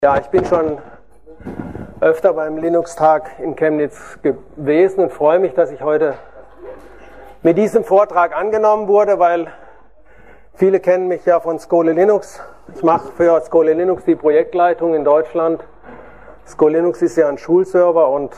Ja, ich bin schon öfter beim Linux-Tag in Chemnitz gewesen und freue mich, dass ich heute mit diesem Vortrag angenommen wurde, weil viele kennen mich ja von Skole Linux. Ich mache für Skole Linux die Projektleitung in Deutschland. Skole Linux ist ja ein Schulserver und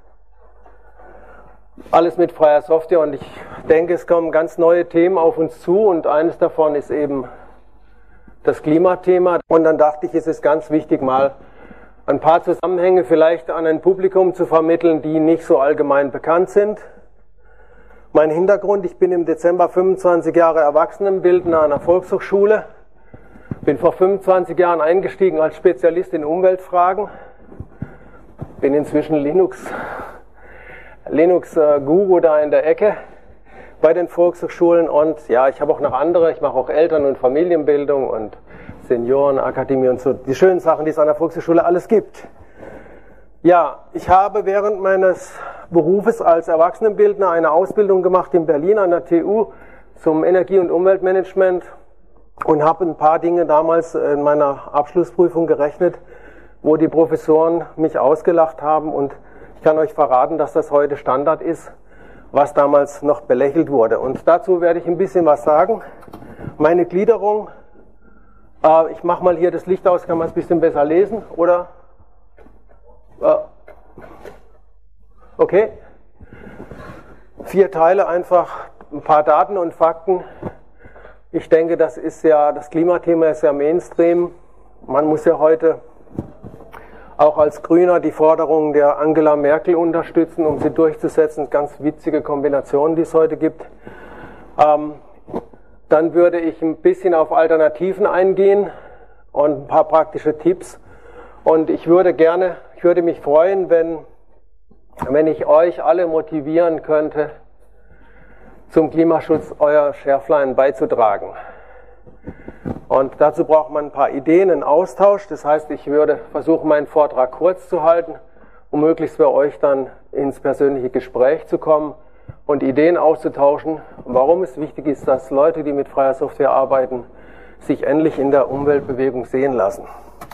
alles mit freier Software, und ich denke, es kommen ganz neue Themen auf uns zu, und eines davon ist eben das Klimathema. Und dann dachte ich, es ist ganz wichtig, mal ein paar Zusammenhänge vielleicht an ein Publikum zu vermitteln, die nicht so allgemein bekannt sind. Mein Hintergrund: Ich bin im Dezember 25 Jahre Erwachsenenbildner an einer Volkshochschule, bin vor 25 Jahren eingestiegen als Spezialist in Umweltfragen, bin inzwischen Linux-Guru da in der Ecke bei den Volkshochschulen, und ja, ich habe auch noch andere, ich mache auch Eltern- und Familienbildung und Seniorenakademie und so, die schönen Sachen, die es an der Volkshochschule alles gibt. Ja, ich habe während meines Berufes als Erwachsenenbildner eine Ausbildung gemacht in Berlin an der TU zum Energie- und Umweltmanagement und habe ein paar Dinge damals in meiner Abschlussprüfung gerechnet, wo die Professoren mich ausgelacht haben, und ich kann euch verraten, dass das heute Standard ist, was damals noch belächelt wurde. Und dazu werde ich ein bisschen was sagen. Meine Gliederung, ich mache mal hier das Licht aus, kann man es ein bisschen besser lesen, oder? Okay. 4 Teile, einfach ein paar Daten und Fakten. Ich denke, das Klimathema ist ja Mainstream. Man muss ja heute auch als Grüner die Forderungen der Angela Merkel unterstützen, um sie durchzusetzen. Ganz witzige Kombinationen, die es heute gibt. Dann würde ich ein bisschen auf Alternativen eingehen und ein paar praktische Tipps. Und ich würde mich freuen, wenn ich euch alle motivieren könnte, zum Klimaschutz euer Schärflein beizutragen. Und dazu braucht man ein paar Ideen, einen Austausch. Das heißt, ich würde versuchen, meinen Vortrag kurz zu halten, um möglichst bei euch dann ins persönliche Gespräch zu kommen und Ideen auszutauschen. Und warum es wichtig ist, dass Leute, die mit freier Software arbeiten, sich endlich in der Umweltbewegung sehen lassen.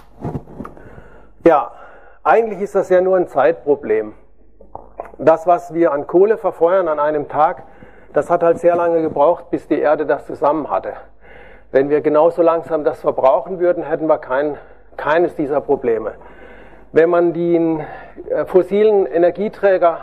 Ja, eigentlich ist das ja nur ein Zeitproblem. Das, was wir an Kohle verfeuern an einem Tag, das hat halt sehr lange gebraucht, bis die Erde das zusammen hatte. Wenn wir genauso langsam das verbrauchen würden, hätten wir keines dieser Probleme. Wenn man die fossilen Energieträger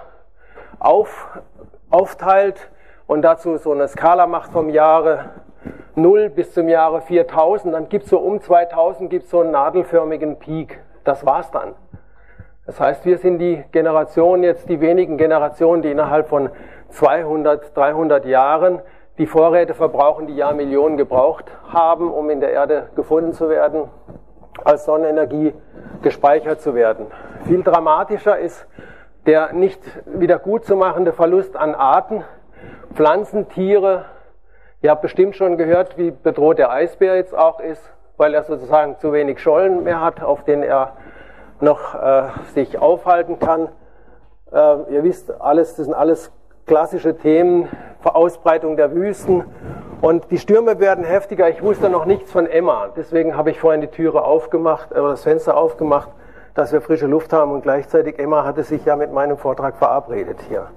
aufteilt und dazu so eine Skala macht vom Jahre 0 bis zum Jahre 4000, dann gibt es so um 2000 so einen nadelförmigen Peak. Das war's dann. Das heißt, wir sind die wenigen Generationen, die innerhalb von 200, 300 Jahren die Vorräte verbrauchen, die Jahrmillionen gebraucht haben, um in der Erde gefunden zu werden, als Sonnenenergie gespeichert zu werden. Viel dramatischer ist der nicht wieder gut zu machende Verlust an Arten, Pflanzen, Tiere. Ihr habt bestimmt schon gehört, wie bedroht der Eisbär jetzt auch ist, weil er sozusagen zu wenig Schollen mehr hat, auf denen er noch sich aufhalten kann. Ihr wisst, das sind alles klassische Themen, Ausbreitung der Wüsten, und die Stürme werden heftiger. Ich wusste noch nichts von Emma, deswegen habe ich vorhin die Türe aufgemacht, das Fenster aufgemacht, dass wir frische Luft haben, und gleichzeitig Emma hatte sich ja mit meinem Vortrag verabredet hier.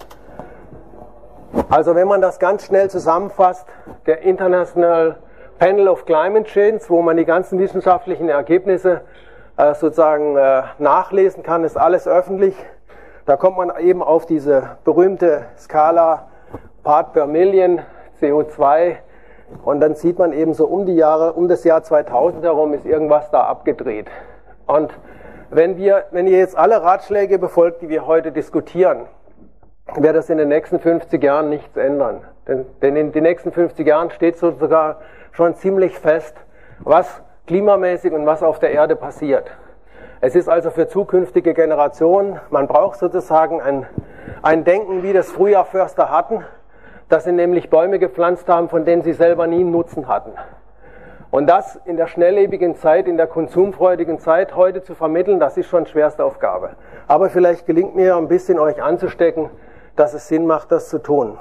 Also wenn man das ganz schnell zusammenfasst, der International Panel of Climate Change, wo man die ganzen wissenschaftlichen Ergebnisse sozusagen nachlesen kann, ist alles öffentlich. Da kommt man eben auf diese berühmte Skala Part per Million CO2, und dann sieht man eben so um das Jahr 2000 herum ist irgendwas da abgedreht. Und wenn ihr jetzt alle Ratschläge befolgt, die wir heute diskutieren, wird das in den nächsten 50 Jahren nichts ändern. Denn in den nächsten 50 Jahren steht sogar schon ziemlich fest, was klimamäßig und was auf der Erde passiert. Es ist also für zukünftige Generationen, man braucht sozusagen ein Denken, wie das früher Förster hatten, dass sie nämlich Bäume gepflanzt haben, von denen sie selber nie einen Nutzen hatten. Und das in der schnelllebigen Zeit, in der konsumfreudigen Zeit heute zu vermitteln, das ist schon schwerste Aufgabe. Aber vielleicht gelingt mir ein bisschen euch anzustecken, dass es Sinn macht, das zu tun.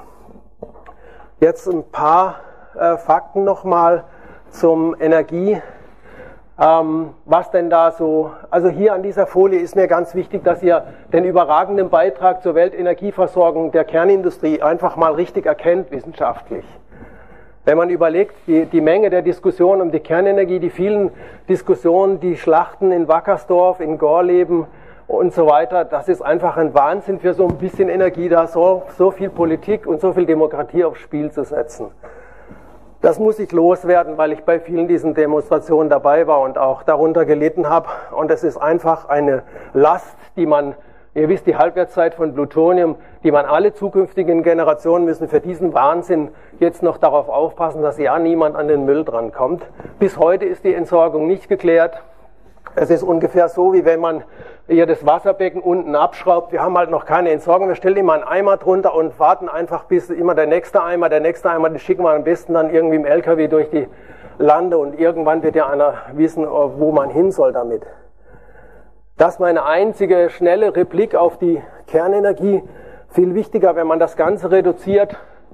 Jetzt ein paar Fakten nochmal zum Was denn da so, also hier an dieser Folie ist mir ganz wichtig, dass ihr den überragenden Beitrag zur Weltenergieversorgung der Kernindustrie einfach mal richtig erkennt wissenschaftlich. Wenn man überlegt, die Menge der Diskussionen um die Kernenergie, die vielen Diskussionen, die Schlachten in Wackersdorf, in Gorleben und so weiter, das ist einfach ein Wahnsinn für so ein bisschen Energie, da so viel Politik und so viel Demokratie aufs Spiel zu setzen. Das muss ich loswerden, weil ich bei vielen diesen Demonstrationen dabei war und auch darunter gelitten habe. Und es ist einfach eine Last, die man, ihr wisst, die Halbwertszeit von Plutonium, die man alle zukünftigen Generationen müssen für diesen Wahnsinn jetzt noch darauf aufpassen, dass ja niemand an den Müll drankommt. Bis heute ist die Entsorgung nicht geklärt. Es ist ungefähr so, wie wenn man hier das Wasserbecken unten abschraubt. Wir haben halt noch keine Entsorgung. Wir stellen immer einen Eimer drunter und warten einfach, bis immer der nächste Eimer, den schicken wir am besten dann irgendwie im LKW durch die Lande und irgendwann wird ja einer wissen, wo man hin soll damit. Das ist meine einzige schnelle Replik auf die Kernenergie. Viel wichtiger, wenn man das Ganze reduziert.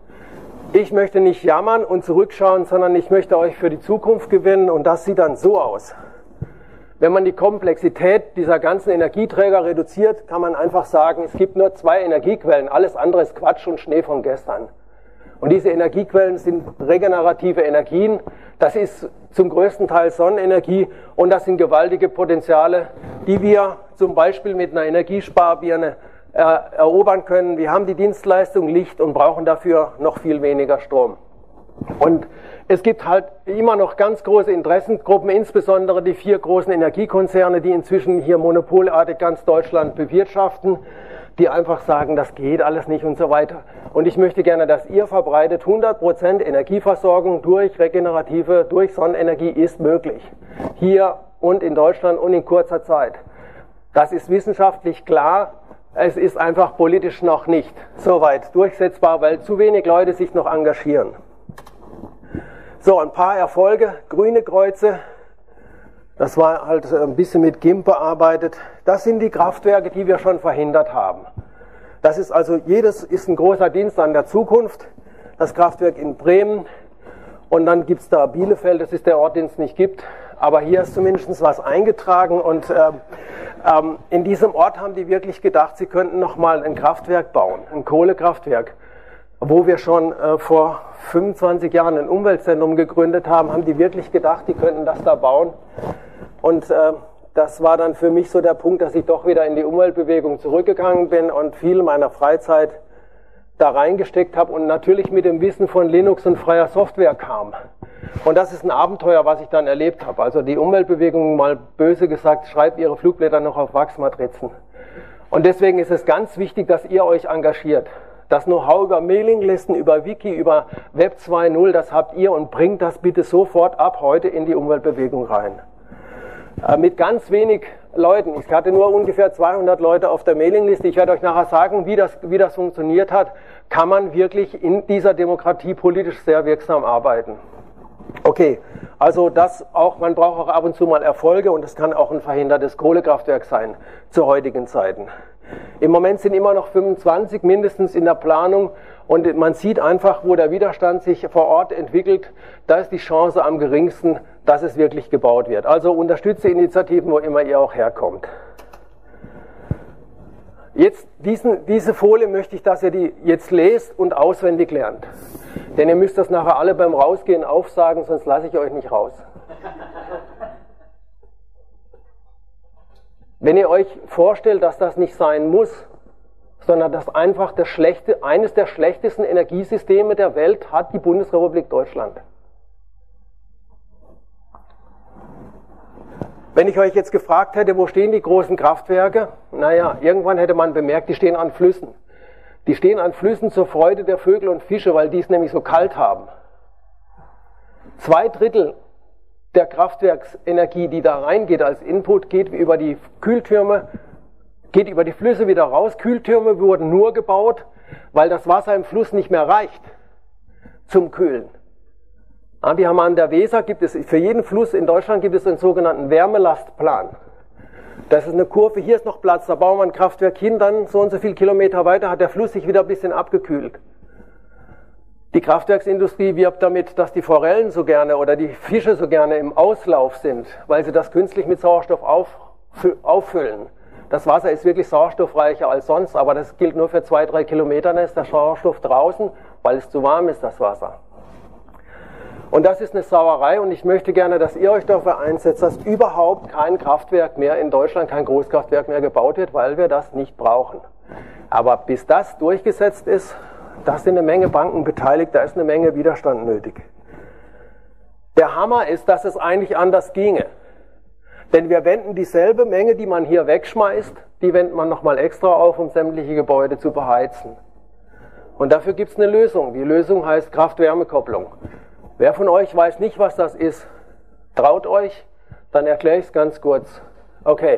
Ich möchte nicht jammern und zurückschauen, sondern ich möchte euch für die Zukunft gewinnen und das sieht dann so aus. Wenn man die Komplexität dieser ganzen Energieträger reduziert, kann man einfach sagen, es gibt nur 2 Energiequellen, alles andere ist Quatsch und Schnee von gestern. Und diese Energiequellen sind regenerative Energien, das ist zum größten Teil Sonnenenergie und das sind gewaltige Potenziale, die wir zum Beispiel mit einer Energiesparbirne erobern können. Wir haben die Dienstleistung Licht und brauchen dafür noch viel weniger Strom. Und es gibt halt immer noch ganz große Interessengruppen, insbesondere die 4 großen Energiekonzerne, die inzwischen hier monopolartig ganz Deutschland bewirtschaften, die einfach sagen, das geht alles nicht und so weiter. Und ich möchte gerne, dass ihr verbreitet, 100% Energieversorgung durch regenerative, durch Sonnenenergie ist möglich. Hier und in Deutschland und in kurzer Zeit. Das ist wissenschaftlich klar, es ist einfach politisch noch nicht so weit durchsetzbar, weil zu wenig Leute sich noch engagieren. So, ein paar Erfolge, grüne Kreuze, das war halt ein bisschen mit GIMP bearbeitet. Das sind die Kraftwerke, die wir schon verhindert haben. Das ist also, jedes ist ein großer Dienst an der Zukunft. Das Kraftwerk in Bremen und dann gibt es da Bielefeld, das ist der Ort, den es nicht gibt. Aber hier ist zumindest was eingetragen und in diesem Ort haben die wirklich gedacht, sie könnten nochmal ein Kraftwerk bauen, ein Kohlekraftwerk. Wo wir schon vor 25 Jahren ein Umweltzentrum gegründet haben, haben die wirklich gedacht, die könnten das da bauen. Und das war dann für mich so der Punkt, dass ich doch wieder in die Umweltbewegung zurückgegangen bin und viel meiner Freizeit da reingesteckt habe und natürlich mit dem Wissen von Linux und freier Software kam. Und das ist ein Abenteuer, was ich dann erlebt habe. Also die Umweltbewegung, mal böse gesagt, schreibt ihre Flugblätter noch auf Wachsmatrizen. Und deswegen ist es ganz wichtig, dass ihr euch engagiert. Das Know-how über Mailinglisten, über Wiki, über Web 2.0, das habt ihr und bringt das bitte sofort ab heute in die Umweltbewegung rein. Mit ganz wenig Leuten, ich hatte nur ungefähr 200 Leute auf der Mailingliste, ich werde euch nachher sagen, wie das funktioniert hat, kann man wirklich in dieser Demokratie politisch sehr wirksam arbeiten. Okay, also das auch, man braucht auch ab und zu mal Erfolge und es kann auch ein verhindertes Kohlekraftwerk sein zu heutigen Zeiten. Im Moment sind immer noch 25 mindestens in der Planung und man sieht einfach, wo der Widerstand sich vor Ort entwickelt, da ist die Chance am geringsten, dass es wirklich gebaut wird. Also unterstütze Initiativen, wo immer ihr auch herkommt. Jetzt diese Folie möchte ich, dass ihr die jetzt lest und auswendig lernt. Denn ihr müsst das nachher alle beim Rausgehen aufsagen, sonst lasse ich euch nicht raus. Wenn ihr euch vorstellt, dass das nicht sein muss, sondern dass einfach eines der schlechtesten Energiesysteme der Welt hat die Bundesrepublik Deutschland. Wenn ich euch jetzt gefragt hätte, wo stehen die großen Kraftwerke? Naja, irgendwann hätte man bemerkt, die stehen an Flüssen. Die stehen an Flüssen zur Freude der Vögel und Fische, weil die es nämlich so kalt haben. 2/3 der Kraftwerksenergie, die da reingeht als Input, geht über die Kühltürme, geht über die Flüsse wieder raus. Kühltürme wurden nur gebaut, weil das Wasser im Fluss nicht mehr reicht zum Kühlen. Wir haben an der Weser, für jeden Fluss in Deutschland gibt es einen sogenannten Wärmelastplan. Das ist eine Kurve, hier ist noch Platz, da bauen wir ein Kraftwerk hin, dann so und so viele Kilometer weiter hat der Fluss sich wieder ein bisschen abgekühlt. Die Kraftwerksindustrie wirbt damit, dass die Forellen so gerne oder die Fische so gerne im Auslauf sind, weil sie das künstlich mit Sauerstoff auffüllen. Das Wasser ist wirklich sauerstoffreicher als sonst, aber das gilt nur für 2-3 Kilometer, dann ist der Sauerstoff draußen, weil es zu warm ist, das Wasser. Und das ist eine Sauerei und ich möchte gerne, dass ihr euch dafür einsetzt, dass überhaupt kein Kraftwerk mehr in Deutschland, kein Großkraftwerk mehr gebaut wird, weil wir das nicht brauchen. Aber bis das durchgesetzt ist, da sind eine Menge Banken beteiligt, da ist eine Menge Widerstand nötig. Der Hammer ist, dass es eigentlich anders ginge. Denn wir wenden dieselbe Menge, die man hier wegschmeißt, die wendet man nochmal extra auf, um sämtliche Gebäude zu beheizen. Und dafür gibt es eine Lösung. Die Lösung heißt Kraft-Wärme-Kopplung. Wer von euch weiß nicht, was das ist, traut euch, dann erkläre ich es ganz kurz. Okay,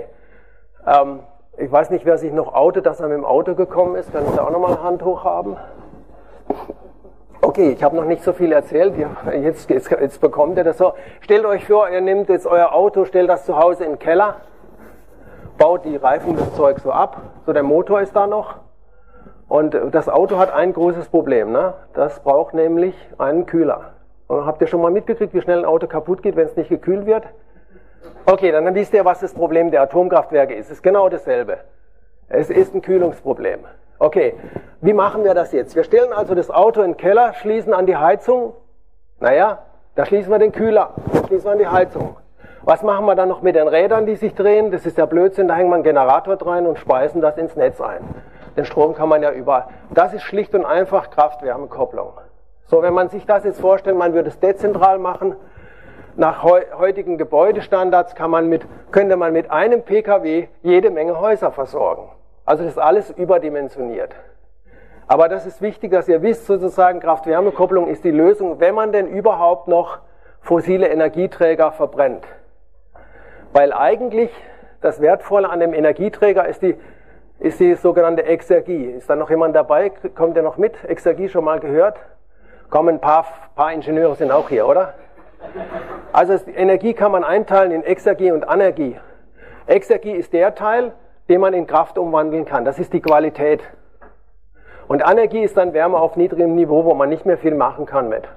ich weiß nicht, wer sich noch outet, dass er mit dem Auto gekommen ist. Kann ich da auch nochmal eine Hand hoch haben? Okay, ich habe noch nicht so viel erzählt. Jetzt bekommt ihr das so. Stellt euch vor, ihr nehmt jetzt euer Auto, stellt das zu Hause in den Keller, baut die Reifen, das Zeug so ab. So, der Motor ist da noch. Und das Auto hat ein großes Problem. Ne? Das braucht nämlich einen Kühler. Und habt ihr schon mal mitgekriegt, wie schnell ein Auto kaputt geht, wenn es nicht gekühlt wird? Okay, dann wisst ihr, was das Problem der Atomkraftwerke ist. Es ist genau dasselbe. Es ist ein Kühlungsproblem. Okay, wie machen wir das jetzt? Wir stellen also das Auto in den Keller, schließen an die Heizung. Naja, da schließen wir den Kühler, da schließen wir an die Heizung. Was machen wir dann noch mit den Rädern, die sich drehen? Das ist der Blödsinn, da hängen wir einen Generator rein und speisen das ins Netz ein. Den Strom kann man ja überall. Das ist schlicht und einfach Kraft-Wärme-Kopplung. So, wenn man sich das jetzt vorstellt, man würde es dezentral machen, nach heutigen Gebäudestandards könnte man mit einem PKW jede Menge Häuser versorgen. Also das ist alles überdimensioniert. Aber das ist wichtig, dass ihr wisst, sozusagen Kraft-Wärme-Kopplung ist die Lösung, wenn man denn überhaupt noch fossile Energieträger verbrennt. Weil eigentlich das Wertvolle an dem Energieträger ist die sogenannte Exergie. Ist da noch jemand dabei? Kommt ihr noch mit? Exergie schon mal gehört? Kommen ein paar Ingenieure sind auch hier, oder? Also Energie kann man einteilen in Exergie und Anergie. Exergie ist der Teil, den man in Kraft umwandeln kann. Das ist die Qualität. Und Anergie ist dann Wärme auf niedrigem Niveau, wo man nicht mehr viel machen kann mit.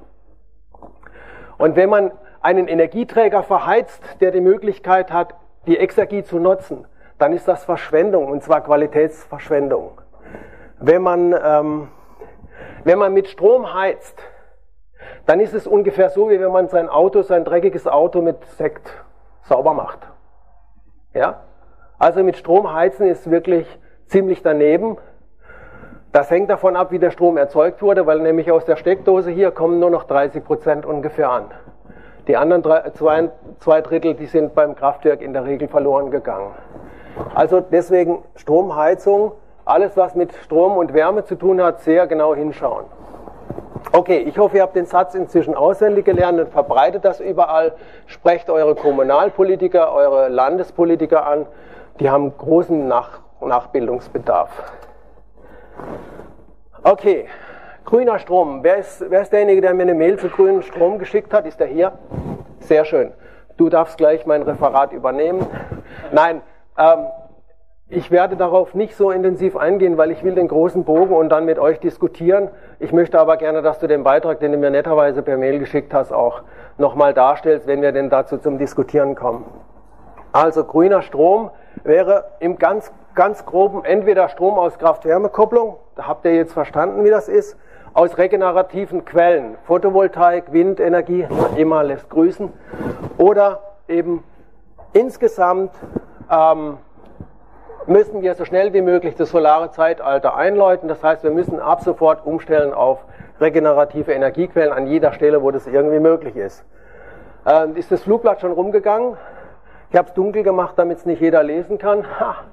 Und wenn man einen Energieträger verheizt, der die Möglichkeit hat, die Exergie zu nutzen, dann ist das Verschwendung, und zwar Qualitätsverschwendung. Wenn man mit Strom heizt, dann ist es ungefähr so, wie wenn man sein dreckiges Auto mit Sekt sauber macht. Ja? Also mit Strom heizen ist wirklich ziemlich daneben. Das hängt davon ab, wie der Strom erzeugt wurde, weil nämlich aus der Steckdose hier kommen nur noch 30% ungefähr an. Die anderen zwei Drittel, die sind beim Kraftwerk in der Regel verloren gegangen. Also deswegen Stromheizung, alles was mit Strom und Wärme zu tun hat, sehr genau hinschauen. Okay, ich hoffe, ihr habt den Satz inzwischen auswendig gelernt und verbreitet das überall. Sprecht eure Kommunalpolitiker, eure Landespolitiker an. Die haben großen Nachbildungsbedarf. Okay, grüner Strom. Wer ist derjenige, der mir eine Mail zu grünem Strom geschickt hat? Ist der hier? Sehr schön. Du darfst gleich mein Referat übernehmen. Nein, ich werde darauf nicht so intensiv eingehen, weil ich will den großen Bogen und dann mit euch diskutieren. Ich möchte aber gerne, dass du den Beitrag, den du mir netterweise per Mail geschickt hast, auch nochmal darstellst, wenn wir denn dazu zum Diskutieren kommen. Also grüner Strom wäre im ganz groben entweder Strom aus Kraft-Wärme-Kopplung, da habt ihr jetzt verstanden, wie das ist, aus regenerativen Quellen, Photovoltaik, Windenergie, immer lässt grüßen, oder eben insgesamt müssen wir so schnell wie möglich das solare Zeitalter einläuten. Das heißt, wir müssen ab sofort umstellen auf regenerative Energiequellen an jeder Stelle, wo das irgendwie möglich ist. Ist das Flugblatt schon rumgegangen? Ich habe es dunkel gemacht, damit es nicht jeder lesen kann.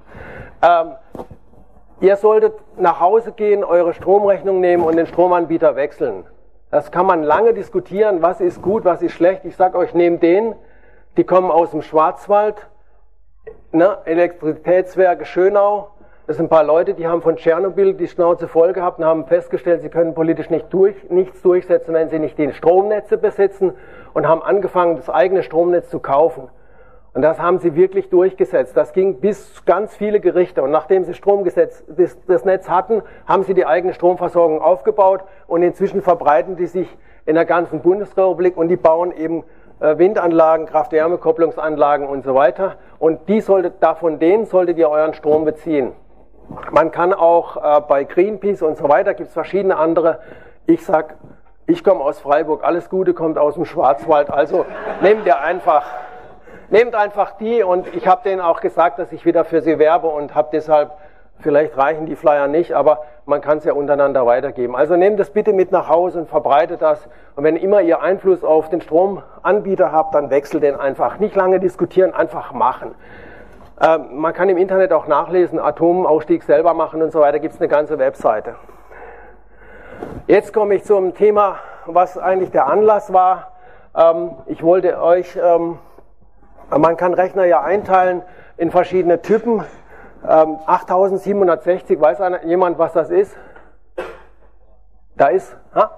Ihr solltet nach Hause gehen, eure Stromrechnung nehmen und den Stromanbieter wechseln. Das kann man lange diskutieren, was ist gut, was ist schlecht. Ich sage euch, nehmt den, die kommen aus dem Schwarzwald, ne, Elektrizitätswerke Schönau. Das sind ein paar Leute, die haben von Tschernobyl die Schnauze voll gehabt und haben festgestellt, sie können politisch nichts durchsetzen, wenn sie nicht die Stromnetze besitzen, und haben angefangen, das eigene Stromnetz zu kaufen. Und das haben sie wirklich durchgesetzt. Das ging bis ganz viele Gerichte. Und nachdem sie das Netz hatten, haben sie die eigene Stromversorgung aufgebaut. Und inzwischen verbreiten die sich in der ganzen Bundesrepublik und die bauen eben Windanlagen, Kraft-Wärme-Kopplungsanlagen und so weiter. Und von denen solltet ihr euren Strom beziehen. Man kann auch bei Greenpeace und so weiter, gibt es verschiedene andere. Ich komme aus Freiburg, alles Gute kommt aus dem Schwarzwald. Also nehmt einfach die, und ich habe denen auch gesagt, dass ich wieder für sie werbe und habe deshalb, vielleicht reichen die Flyer nicht, aber man kann es ja untereinander weitergeben. Also nehmt das bitte mit nach Hause und verbreitet das. Und wenn immer ihr Einfluss auf den Stromanbieter habt, dann wechselt den einfach. Nicht lange diskutieren, einfach machen. Man kann im Internet auch nachlesen, Atomausstieg selber machen und so weiter, gibt es eine ganze Webseite. Jetzt komme ich zum Thema, was eigentlich der Anlass war. Ich wollte euch, man kann Rechner ja einteilen in verschiedene Typen. 8760, weiß jemand, was das ist? Da ist,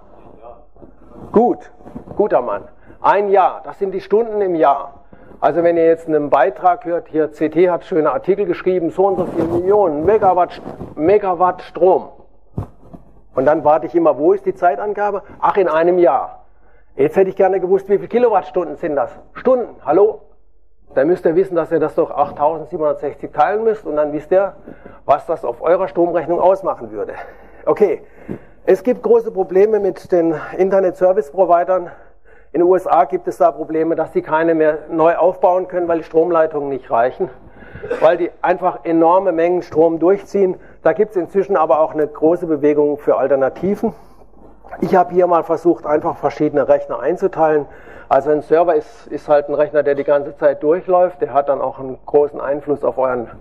guter Mann. Ein Jahr, das sind die Stunden im Jahr. Also wenn ihr jetzt einen Beitrag hört, hier CT hat schöne Artikel geschrieben, so und so viele Millionen Megawatt Strom. Und dann warte ich immer, wo ist die Zeitangabe? Ach, in einem Jahr. Jetzt hätte ich gerne gewusst, wie viele Kilowattstunden sind das? Stunden, hallo? Dann müsst ihr wissen, dass ihr das durch 8760 teilen müsst, und dann wisst ihr, was das auf eurer Stromrechnung ausmachen würde. Okay, es gibt große Probleme mit den Internet-Service-Providern. In den USA gibt es da Probleme, dass die keine mehr neu aufbauen können, weil die Stromleitungen nicht reichen, weil die einfach enorme Mengen Strom durchziehen. Da gibt es inzwischen aber auch eine große Bewegung für Alternativen. Ich habe hier mal versucht, einfach verschiedene Rechner einzuteilen. Also ein Server ist halt ein Rechner, der die ganze Zeit durchläuft. Der hat dann auch einen großen Einfluss auf euren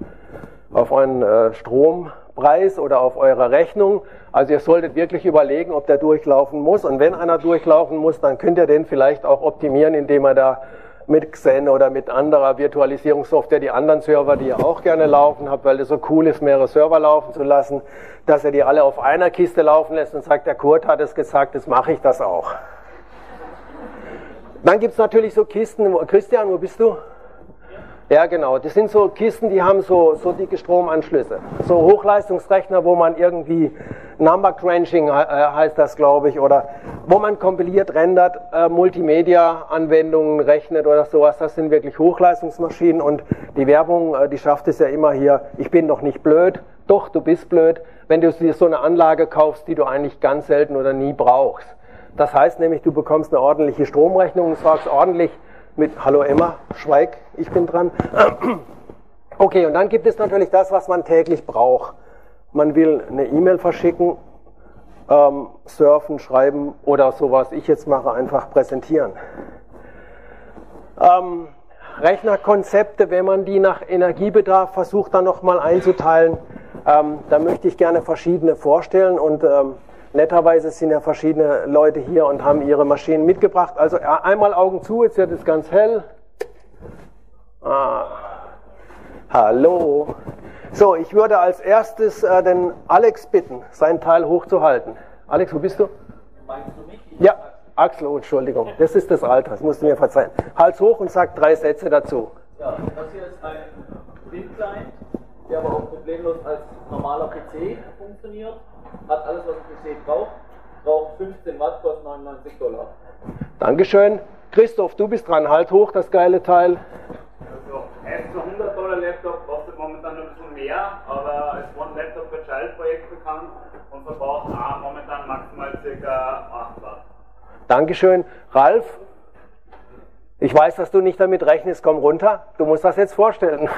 Strompreis oder auf eure Rechnung. Also ihr solltet wirklich überlegen, ob der durchlaufen muss. Und wenn einer durchlaufen muss, dann könnt ihr den vielleicht auch optimieren, indem ihr da mit Xen oder mit anderer Virtualisierungssoftware die anderen Server, die ihr auch gerne laufen habt, weil es so cool ist, mehrere Server laufen zu lassen, dass ihr die alle auf einer Kiste laufen lässt und sagt, der Kurt hat es gesagt, jetzt mache ich das auch. Dann gibt es natürlich so Kisten, Christian, wo bist du? Ja, genau, das sind so Kisten, die haben so dicke Stromanschlüsse. So Hochleistungsrechner, wo man irgendwie Number Crunching heißt das, glaube ich, oder wo man kompiliert, rendert, Multimedia-Anwendungen rechnet oder sowas. Das sind wirklich Hochleistungsmaschinen, und die Werbung, die schafft es ja immer hier, ich bin doch nicht blöd. Doch, du bist blöd, wenn du dir so eine Anlage kaufst, die du eigentlich ganz selten oder nie brauchst. Das heißt nämlich, du bekommst eine ordentliche Stromrechnung und sagst ordentlich mit, hallo Emma, schweig, ich bin dran. Okay, und dann gibt es natürlich das, was man täglich braucht. Man will eine E-Mail verschicken, surfen, schreiben oder so, was ich jetzt mache, einfach präsentieren. Rechnerkonzepte, wenn man die nach Energiebedarf versucht, dann nochmal einzuteilen, da möchte ich gerne verschiedene vorstellen, und netterweise sind ja verschiedene Leute hier und haben ihre Maschinen mitgebracht. Also einmal Augen zu, jetzt wird es ganz hell. Hallo. So, ich würde als erstes den Alex bitten, seinen Teil hochzuhalten. Alex, wo bist du? Meinst du mich? Ja, Axel, oh, Entschuldigung, das ist das Alter, das musst du mir verzeihen. Hals hoch und sag 3 Sätze dazu. Ja, das hier ist ein Win-Client, der aber auch problemlos als normaler PC funktioniert. Hat alles, was ein PC braucht. Braucht 15 Watt, kostet $99. Dankeschön. Christoph, du bist dran. Halt hoch das geile Teil. Also, ein $100 Laptop kostet momentan ein bisschen mehr, aber ist One Laptop für Child-Projekt bekannt und verbraucht momentan maximal ca. 8 Watt. Dankeschön. Ralf, ich weiß, dass du nicht damit rechnest. Komm runter. Du musst das jetzt vorstellen.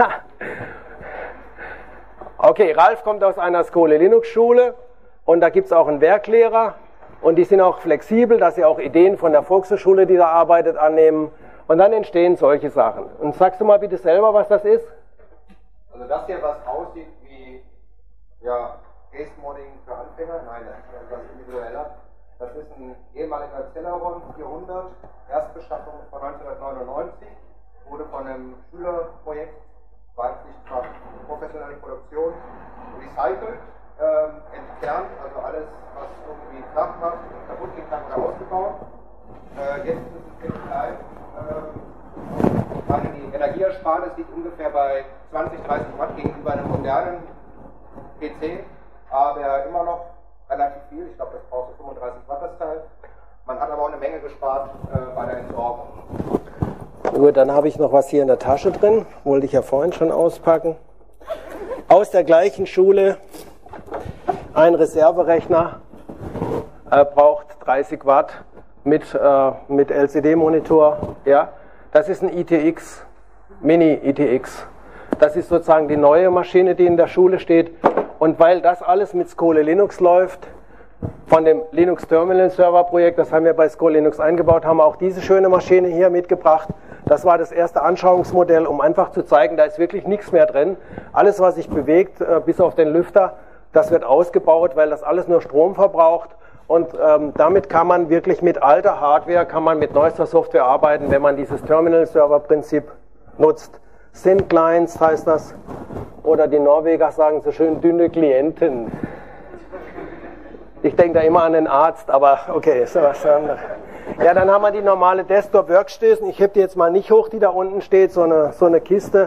Okay, Ralf kommt aus einer Skole-Linux-Schule. Und da gibt es auch einen Werklehrer, und die sind auch flexibel, dass sie auch Ideen von der Volkshochschule, die da arbeitet, annehmen. Und dann entstehen solche Sachen. Und sagst du mal bitte selber, was das ist? Also das hier, was aussieht wie Case-Modding für Anfänger, nein, das ist etwas individueller. Das ist ein ehemaliger Celeron 400, Erstbeschaffung von 1999, wurde von einem Schülerprojekt, Weitsichtkraft, professionelle Produktion, recycelt. Entfernt, also alles, was irgendwie Kraft macht und kaputt gehen kann, oder ausgebaut. Jetzt ist es sehr klein. Die Energieersparnis liegt ungefähr bei 20, 30 Watt gegenüber einem modernen PC, aber immer noch relativ viel. Ich glaube, das braucht so 35 Watt das Teil. Man hat aber auch eine Menge gespart bei der Entsorgung. Gut, dann habe ich noch was hier in der Tasche drin, wollte ich ja vorhin schon auspacken. Aus der gleichen Schule, ein Reserverechner, braucht 30 Watt mit LCD-Monitor. Ja, das ist ein ITX, Mini-ITX. Das ist sozusagen die neue Maschine, die in der Schule steht. Und weil das alles mit Skole Linux läuft, von dem Linux Terminal Server Projekt, das haben wir bei Skole Linux eingebaut, haben wir auch diese schöne Maschine hier mitgebracht. Das war das erste Anschauungsmodell, um einfach zu zeigen, da ist wirklich nichts mehr drin. Alles, was sich bewegt, bis auf den Lüfter, das wird ausgebaut, weil das alles nur Strom verbraucht. Und damit kann man wirklich mit alter Hardware, kann man mit neuester Software arbeiten, wenn man dieses Terminal Server Prinzip nutzt. Thin-Clients heißt das. Oder die Norweger sagen so schön dünne Klienten. Ich denke da immer an den Arzt, aber okay, ist was anderes. Ja, dann haben wir die normale Desktop-Workstation. Ich heb die jetzt mal nicht hoch, die da unten steht, so eine Kiste.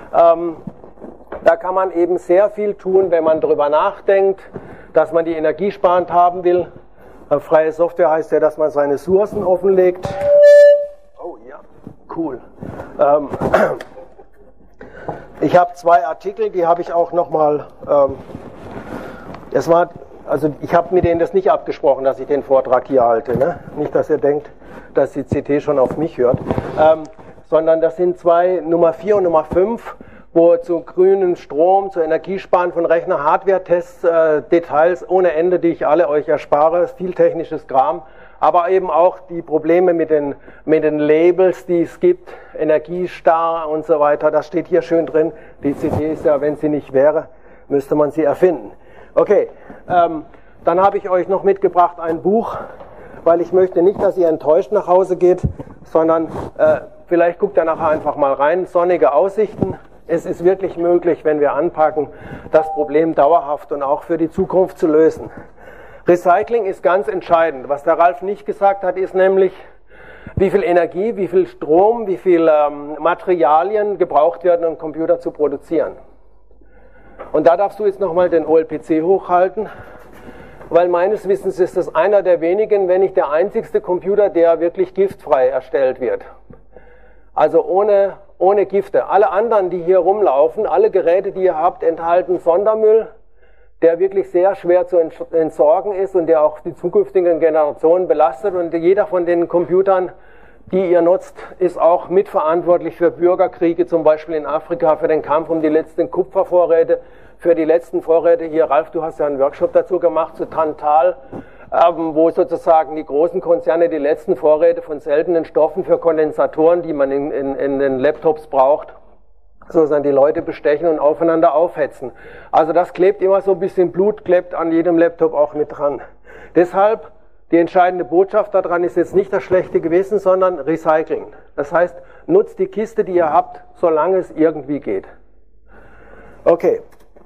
Da kann man eben sehr viel tun, wenn man darüber nachdenkt, dass man die energiesparend haben will. Freie Software heißt ja, dass man seine Sourcen offenlegt. Oh ja, cool. Ich habe 2 Artikel, die habe ich auch nochmal, also ich habe mit denen das nicht abgesprochen, dass ich den Vortrag hier halte, ne? Nicht, dass ihr denkt, dass die CT schon auf mich hört, sondern das sind 2, Nummer 4 und Nummer 5, wo zu grünen Strom, zu Energiesparen von Rechner, Hardware-Tests, Details ohne Ende, die ich alle euch erspare, viel technisches Kram, aber eben auch die Probleme mit den Labels, die es gibt, Energiestar und so weiter, das steht hier schön drin. Die CT ist ja, wenn sie nicht wäre, müsste man sie erfinden. Okay, dann habe ich euch noch mitgebracht ein Buch, weil ich möchte nicht, dass ihr enttäuscht nach Hause geht, sondern vielleicht guckt ihr nachher einfach mal rein. Sonnige Aussichten. Es ist wirklich möglich, wenn wir anpacken, das Problem dauerhaft und auch für die Zukunft zu lösen. Recycling ist ganz entscheidend. Was der Ralf nicht gesagt hat, ist nämlich, wie viel Energie, wie viel Strom, wie viel Materialien gebraucht werden, um einen Computer zu produzieren. Und da darfst du jetzt nochmal den OLPC hochhalten, weil meines Wissens ist das einer der wenigen, wenn nicht der einzigste Computer, der wirklich giftfrei erstellt wird. Also ohne Gifte. Alle anderen, die hier rumlaufen, alle Geräte, die ihr habt, enthalten Sondermüll, der wirklich sehr schwer zu entsorgen ist und der auch die zukünftigen Generationen belastet. Und jeder von den Computern, die ihr nutzt, ist auch mitverantwortlich für Bürgerkriege, zum Beispiel in Afrika, für den Kampf um die letzten Kupfervorräte, für die letzten Vorräte. Hier, Ralf, du hast ja einen Workshop dazu gemacht, zu Tantal, wo sozusagen die großen Konzerne die letzten Vorräte von seltenen Stoffen für Kondensatoren, die man in den Laptops braucht, sozusagen die Leute bestechen und aufeinander aufhetzen. Also das klebt immer so ein bisschen, Blut klebt an jedem Laptop auch mit dran. Deshalb, die entscheidende Botschaft daran ist jetzt nicht das Schlechte gewesen, sondern Recycling. Das heißt, nutzt die Kiste, die ihr habt, solange es irgendwie geht. Okay.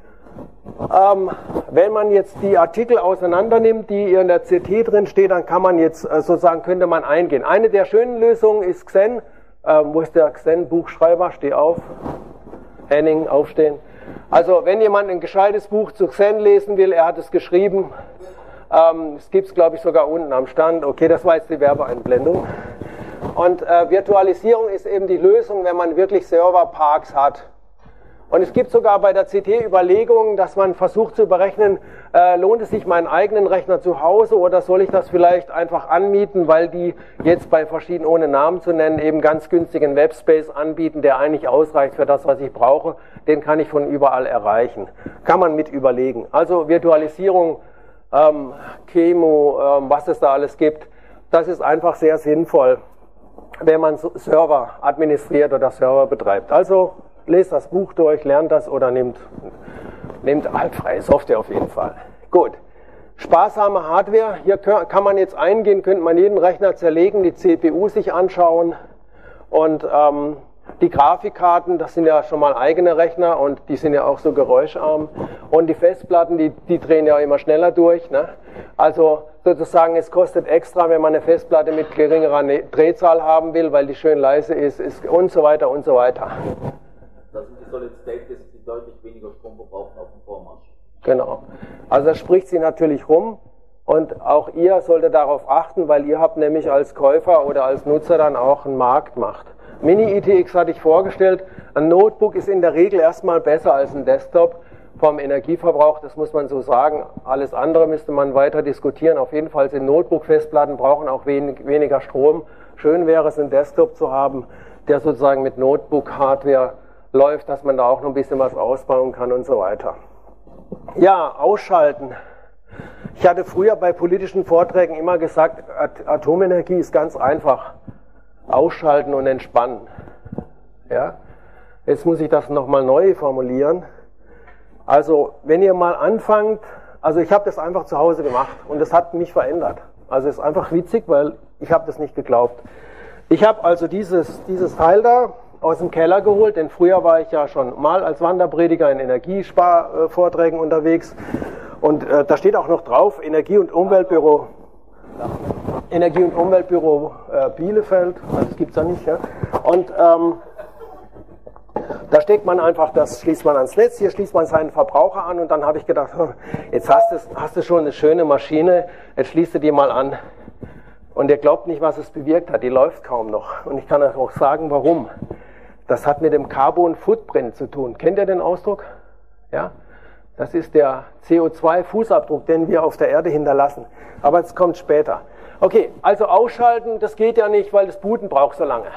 Wenn man jetzt die Artikel auseinander nimmt, die in der CT drin stehen, dann kann man jetzt sozusagen, könnte man eingehen. Eine der schönen Lösungen ist Xen. Wo ist der Xen-Buchschreiber? Steh auf. Henning, aufstehen. Also wenn jemand ein gescheites Buch zu Xen lesen will, er hat es geschrieben. Es gibt es, glaube ich, sogar unten am Stand. Okay, das war jetzt die Werbeeinblendung. Und Virtualisierung ist eben die Lösung, wenn man wirklich Serverparks hat. Und es gibt sogar bei der CT Überlegungen, dass man versucht zu berechnen, lohnt es sich, meinen eigenen Rechner zu Hause oder soll ich das vielleicht einfach anmieten, weil die jetzt bei verschiedenen, ohne Namen zu nennen, eben ganz günstigen Webspace anbieten, der eigentlich ausreicht für das, was ich brauche. Den kann ich von überall erreichen. Kann man mit überlegen. Also Virtualisierung, Chemo, was es da alles gibt, das ist einfach sehr sinnvoll, wenn man Server administriert oder Server betreibt. Also lest das Buch durch, lernt das oder nimmt halt freie Software auf jeden Fall. Gut. Sparsame Hardware. Hier kann man jetzt eingehen, könnte man jeden Rechner zerlegen, die CPU sich anschauen und Die Grafikkarten, das sind ja schon mal eigene Rechner und die sind ja auch so geräuscharm. Und die Festplatten, die drehen ja immer schneller durch. Ne? Also sozusagen, es kostet extra, wenn man eine Festplatte mit geringerer Drehzahl haben will, weil die schön leise ist und so weiter und so weiter. Das sind die Solid State Disks, die deutlich weniger Strom verbrauchen auf dem Vormarsch. Genau. Also das spricht sie natürlich rum. Und auch ihr solltet darauf achten, weil ihr habt nämlich als Käufer oder als Nutzer dann auch einen Marktmacht. Mini-ITX hatte ich vorgestellt. Ein Notebook ist in der Regel erstmal besser als ein Desktop vom Energieverbrauch, das muss man so sagen. Alles andere müsste man weiter diskutieren. Auf jeden Fall sind Notebook-Festplatten brauchen auch weniger Strom. Schön wäre es, einen Desktop zu haben, der sozusagen mit Notebook-Hardware läuft, dass man da auch noch ein bisschen was ausbauen kann und so weiter. Ja, ausschalten. Ich hatte früher bei politischen Vorträgen immer gesagt, Atomenergie ist ganz einfach. Ausschalten und entspannen. Ja? Jetzt muss ich das nochmal neu formulieren. Also, wenn ihr mal anfangt, also ich habe das einfach zu Hause gemacht und das hat mich verändert. Also es ist einfach witzig, weil ich habe das nicht geglaubt. Ich habe also dieses Teil da aus dem Keller geholt, denn früher war ich ja schon mal als Wanderprediger in Energiesparvorträgen unterwegs und da steht auch noch drauf, Energie- und Umweltbüro Bielefeld, also das gibt es ja nicht, ja. Und da steckt man einfach, das schließt man ans Netz, hier schließt man seinen Verbraucher an und dann habe ich gedacht, jetzt hast du schon eine schöne Maschine, jetzt schließt du die mal an. Und ihr glaubt nicht, was es bewirkt hat, die läuft kaum noch. Und ich kann euch auch sagen, warum. Das hat mit dem Carbon Footprint zu tun. Kennt ihr den Ausdruck? Ja? Das ist der CO2-Fußabdruck, den wir auf der Erde hinterlassen. Aber es kommt später. Okay, also ausschalten, das geht ja nicht, weil das Booten braucht so lange.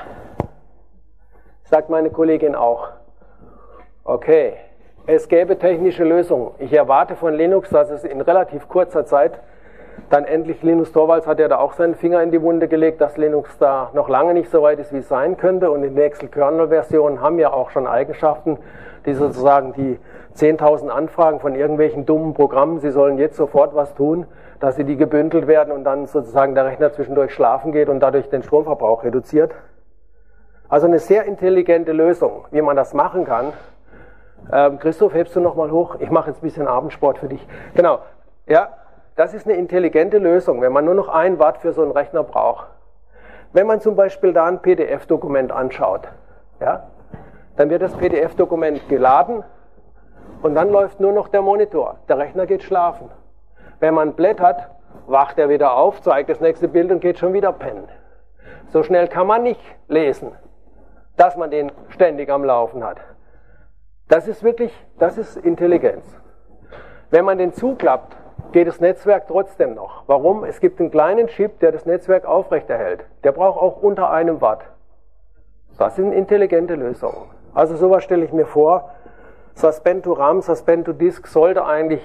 Sagt meine Kollegin auch. Okay, es gäbe technische Lösungen. Ich erwarte von Linux, dass es in relativ kurzer Zeit dann endlich, Linus Torvalds hat ja da auch seinen Finger in die Wunde gelegt, dass Linux da noch lange nicht so weit ist, wie es sein könnte. Und die nächsten Kernel-Versionen haben ja auch schon Eigenschaften, die sozusagen die 10.000 Anfragen von irgendwelchen dummen Programmen, sie sollen jetzt sofort was tun, dass sie die gebündelt werden und dann sozusagen der Rechner zwischendurch schlafen geht und dadurch den Stromverbrauch reduziert. Also eine sehr intelligente Lösung, wie man das machen kann. Christoph, hebst du nochmal hoch? Ich mache jetzt ein bisschen Abendsport für dich. Genau, ja, das ist eine intelligente Lösung, wenn man nur noch 1 Watt für so einen Rechner braucht. Wenn man zum Beispiel da ein PDF-Dokument anschaut, ja, dann wird das PDF-Dokument geladen und dann läuft nur noch der Monitor. Der Rechner geht schlafen. Wenn man blättert, wacht er wieder auf, zeigt das nächste Bild und geht schon wieder pennen. So schnell kann man nicht lesen, dass man den ständig am Laufen hat. Das ist wirklich, das ist Intelligenz. Wenn man den zuklappt, geht das Netzwerk trotzdem noch. Warum? Es gibt einen kleinen Chip, der das Netzwerk aufrechterhält. Der braucht auch unter 1 Watt. Das sind intelligente Lösungen. Also sowas stelle ich mir vor. Suspend to RAM, Suspend to Disk sollte eigentlich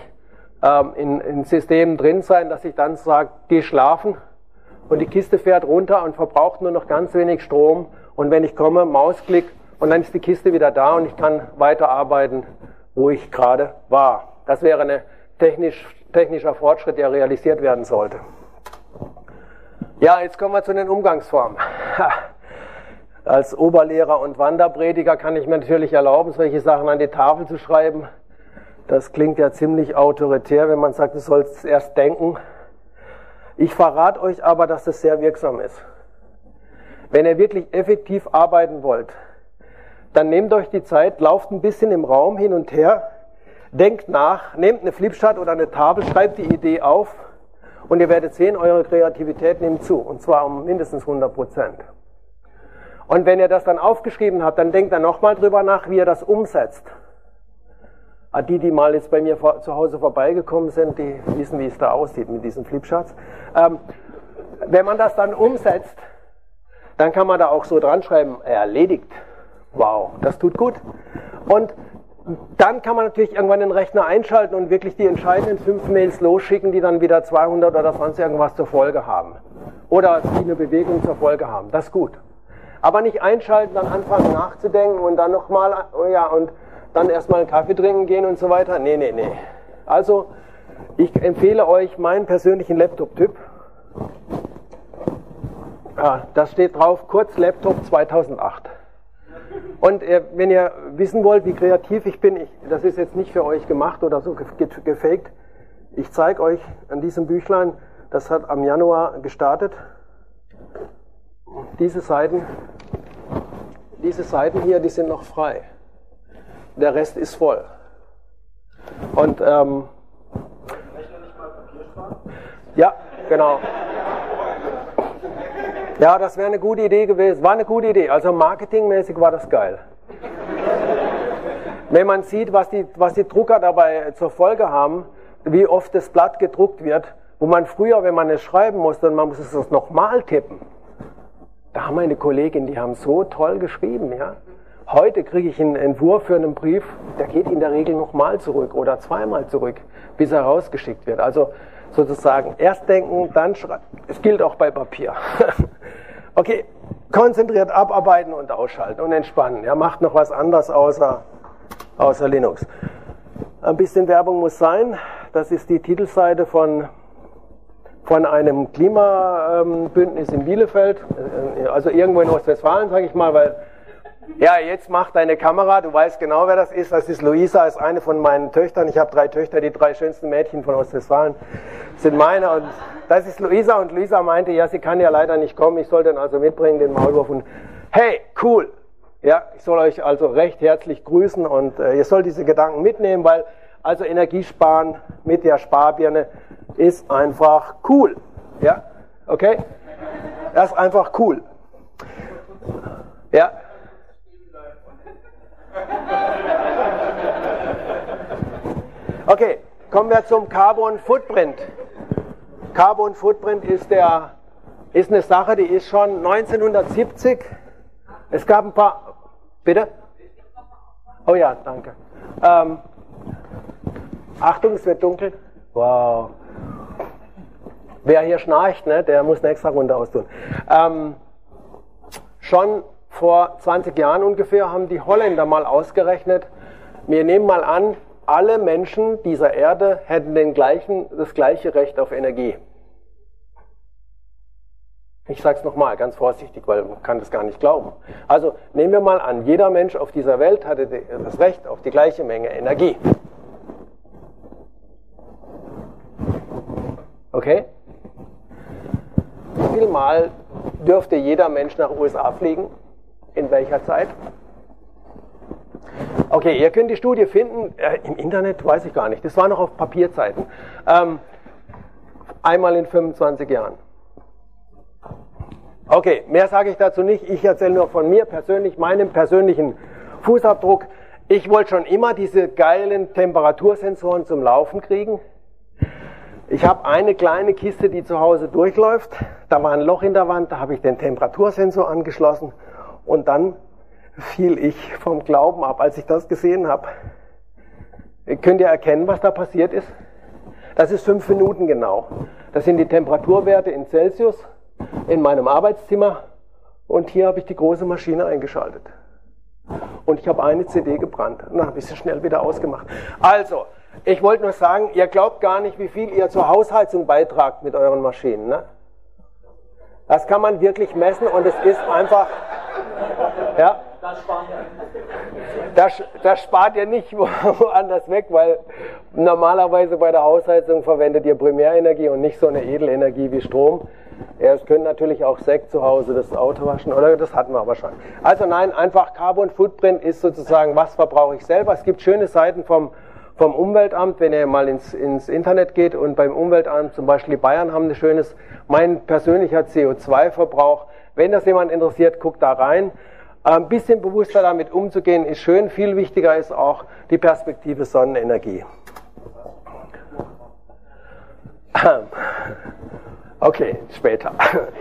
in Systemen drin sein, dass ich dann sage, geh schlafen und die Kiste fährt runter und verbraucht nur noch ganz wenig Strom. Und wenn ich komme, Mausklick und dann ist die Kiste wieder da und ich kann weiterarbeiten, wo ich gerade war. Das wäre ein technischer Fortschritt, der realisiert werden sollte. Ja, jetzt kommen wir zu den Umgangsformen. Als Oberlehrer und Wanderprediger kann ich mir natürlich erlauben, solche Sachen an die Tafel zu schreiben. Das klingt ja ziemlich autoritär, wenn man sagt, du sollst erst denken. Ich verrate euch aber, dass das sehr wirksam ist. Wenn ihr wirklich effektiv arbeiten wollt, dann nehmt euch die Zeit, lauft ein bisschen im Raum hin und her, denkt nach, nehmt eine Flipchart oder eine Tafel, schreibt die Idee auf und ihr werdet sehen, eure Kreativität nimmt zu, und zwar um mindestens 100%. Und wenn ihr das dann aufgeschrieben habt, dann denkt dann nochmal drüber nach, wie ihr das umsetzt. Die mal jetzt bei mir zu Hause vorbeigekommen sind, die wissen, wie es da aussieht mit diesen Flipcharts. Wenn man das dann umsetzt, dann kann man da auch so dran schreiben, erledigt. Wow, das tut gut. Und dann kann man natürlich irgendwann den Rechner einschalten und wirklich die entscheidenden 5 Mails losschicken, die dann wieder 200 oder sonst irgendwas zur Folge haben. Oder die eine Bewegung zur Folge haben. Das ist gut. Aber nicht einschalten, dann anfangen nachzudenken und dann nochmal, ja, und dann erstmal einen Kaffee trinken gehen und so weiter. Nee. Also, ich empfehle euch meinen persönlichen Laptop-Typ. Das steht drauf, kurz Laptop 2008. Und wenn ihr wissen wollt, wie kreativ ich bin, das ist jetzt nicht für euch gemacht oder so gefaked. Ich zeige euch an diesem Büchlein, das hat am Januar gestartet. Diese Seiten hier, die sind noch frei. Der Rest ist voll. Und ja, genau. Ja, das wäre eine gute Idee gewesen. War eine gute Idee. Also marketingmäßig war das geil. Wenn man sieht, was die Drucker dabei zur Folge haben, wie oft das Blatt gedruckt wird, wo man früher, wenn man es schreiben musste, und man muss es nochmal tippen. Da haben meine Kolleginnen, die haben so toll geschrieben, ja. Heute kriege ich einen Entwurf für einen Brief, der geht in der Regel nochmal zurück oder zweimal zurück, bis er rausgeschickt wird. Also sozusagen erst denken, dann schreiben. Es gilt auch bei Papier. Okay, konzentriert abarbeiten und ausschalten und entspannen. Ja, macht noch was anderes außer Linux. Ein bisschen Werbung muss sein. Das ist die Titelseite von einem Klimabündnis in Bielefeld, also irgendwo in Ostwestfalen, sage ich mal, weil, ja, jetzt macht deine Kamera, du weißt genau, wer das ist Luisa, ist eine von meinen Töchtern, ich habe 3 Töchter, die 3 schönsten Mädchen von Ostwestfalen sind meine, und das ist Luisa, und Luisa meinte, ja, sie kann ja leider nicht kommen, ich soll den also mitbringen, den Maulwurf, und hey, cool, ja, ich soll euch also recht herzlich grüßen, und ihr sollt diese Gedanken mitnehmen, weil also Energiesparen mit der Sparbirne ist einfach cool. Ja, okay? Das ist einfach cool. Ja. Okay, kommen wir zum Carbon Footprint. Carbon Footprint ist eine Sache, die ist schon 1970. Es gab ein paar. Bitte? Oh ja, danke. Achtung, es wird dunkel. Wow. Wer hier schnarcht, ne, der muss eine extra Runde austun. Schon vor 20 Jahren ungefähr haben die Holländer mal ausgerechnet, wir nehmen mal an, alle Menschen dieser Erde hätten das gleiche Recht auf Energie. Ich sage es nochmal, ganz vorsichtig, weil man kann das gar nicht glauben. Also nehmen wir mal an, jeder Mensch auf dieser Welt hatte das Recht auf die gleiche Menge Energie. Okay? Wie viel Mal dürfte jeder Mensch nach USA fliegen? In welcher Zeit? Okay, ihr könnt die Studie finden. Im Internet weiß ich gar nicht. Das war noch auf Papierzeiten. Einmal in 25 Jahren. Okay, mehr sage ich dazu nicht. Ich erzähle nur von mir persönlich, meinem persönlichen Fußabdruck. Ich wollte schon immer diese geilen Temperatursensoren zum Laufen kriegen. Ich habe eine kleine Kiste, die zu Hause durchläuft. Da war ein Loch in der Wand, da habe ich den Temperatursensor angeschlossen und dann fiel ich vom Glauben ab, als ich das gesehen habe. Könnt ihr erkennen, was da passiert ist? Das ist 5 Minuten genau. Das sind die Temperaturwerte in Celsius in meinem Arbeitszimmer und hier habe ich die große Maschine eingeschaltet. Und ich habe eine CD gebrannt. Na, habe ich sie schnell wieder ausgemacht. Also, ich wollte nur sagen, ihr glaubt gar nicht, wie viel ihr zur Hausheizung beitragt mit euren Maschinen. Ne? Das kann man wirklich messen und es ist einfach, ja, das spart ihr nicht woanders weg, weil normalerweise bei der Hausheizung verwendet ihr Primärenergie und nicht so eine Edelenergie wie Strom. Ja, es können natürlich auch Sekt zu Hause das Auto waschen, oder das hatten wir aber schon. Also nein, einfach Carbon Footprint ist sozusagen, was verbrauche ich selber. Es gibt schöne Seiten vom Umweltamt, wenn ihr mal ins Internet geht und beim Umweltamt, zum Beispiel die Bayern haben ein schönes, mein persönlicher CO2-Verbrauch. Wenn das jemand interessiert, guckt da rein. Ein bisschen bewusster damit umzugehen ist schön. Viel wichtiger ist auch die Perspektive Sonnenenergie. Okay, später.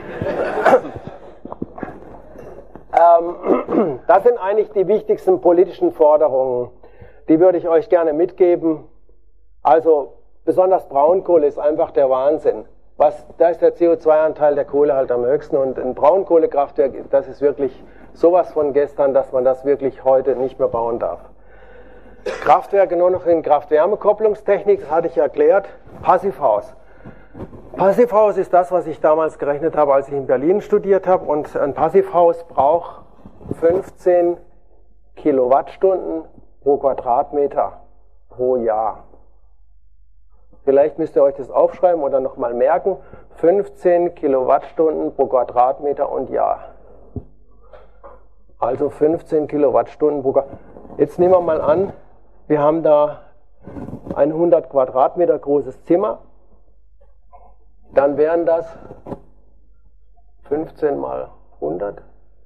Das sind eigentlich die wichtigsten politischen Forderungen. Die würde ich euch gerne mitgeben. Also besonders Braunkohle ist einfach der Wahnsinn. Da ist der CO2-Anteil der Kohle halt am höchsten und ein Braunkohlekraftwerk, das ist wirklich sowas von gestern, dass man das wirklich heute nicht mehr bauen darf. Kraftwerke nur noch in Kraft-Wärme-Kopplungstechnik, das hatte ich erklärt. Passivhaus. Passivhaus ist das, was ich damals gerechnet habe, als ich in Berlin studiert habe. Und ein Passivhaus braucht 15 Kilowattstunden pro Quadratmeter pro Jahr. Vielleicht müsst ihr euch das aufschreiben oder nochmal merken. 15 Kilowattstunden pro Quadratmeter und Jahr. Also 15 Kilowattstunden pro Quadratmeter. Jetzt nehmen wir mal an, wir haben da ein 100 Quadratmeter großes Zimmer. Dann wären das 15 mal 100,